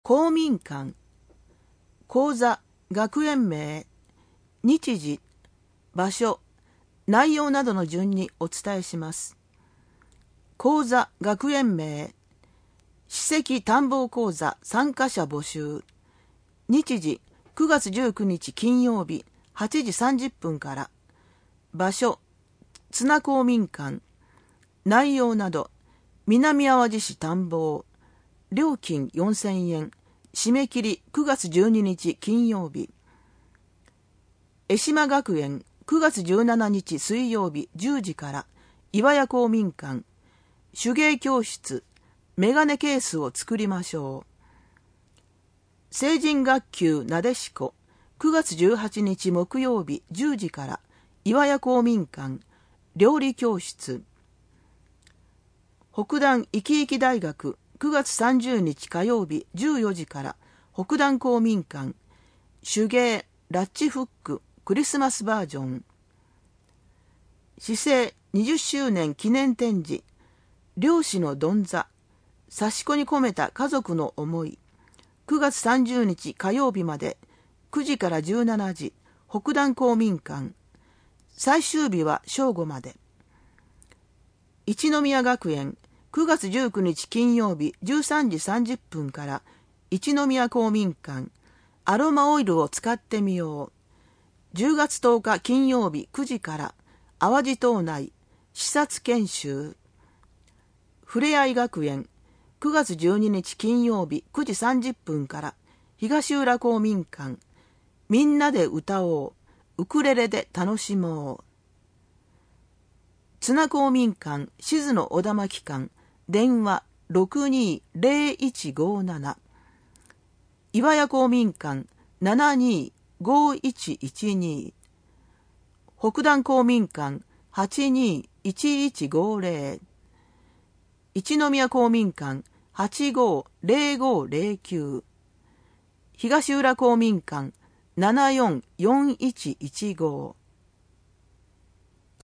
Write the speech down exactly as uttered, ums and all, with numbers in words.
公民館、講座、学園名、日時、場所、内容などの順にお伝えします。講座、学園名、史跡探訪講座参加者募集。日時、くがつじゅうくにち金曜日、はちじさんじゅっぷんから。場所、津名公民館。内容など、南あわじ市探訪。料金よんせんえん。締め切りくがつじゅうににち金曜日。江島学園くがつじゅうしちにち水曜日じゅうじから。岩屋公民館。手芸教室。メガネケースを作りましょう。成人学級なでしこくがつじゅうはちにち木曜日じゅうじから。岩屋公民館。料理教室。北段いきいき大学くがつさんじゅうにち火曜日じゅうよじから。北段公民館。手芸ラッチフッククリスマスバージョン。市政にじゅっしゅうねん記念展示。漁師のどんざ。刺し子に込めた家族の思い。くがつさんじゅうにち火曜日までくじからじゅうしちじ北段公民館。最終日は正午まで。一宮学園くがつじゅうくにち金曜日じゅうさんじさんじゅっぷんから一宮公民館。アロマオイルを使ってみよう。じゅうがつとおか金曜日くじから淡路島内視察研修。ふれあい学園くがつじゅうににち金曜日くじさんじゅっぷんから東浦公民館。みんなで歌おう。ウクレレで楽しもう。津名公民館静野小田巻館。電話 ろくにーぜろいちごーなな。岩屋公民館 ななにーごーいちいちに。北段公民館 はちにーいちいちごーぜろ。一宮公民館 はちごーぜろごーぜろきゅう。東浦公民館 ななよんよんいちいちご。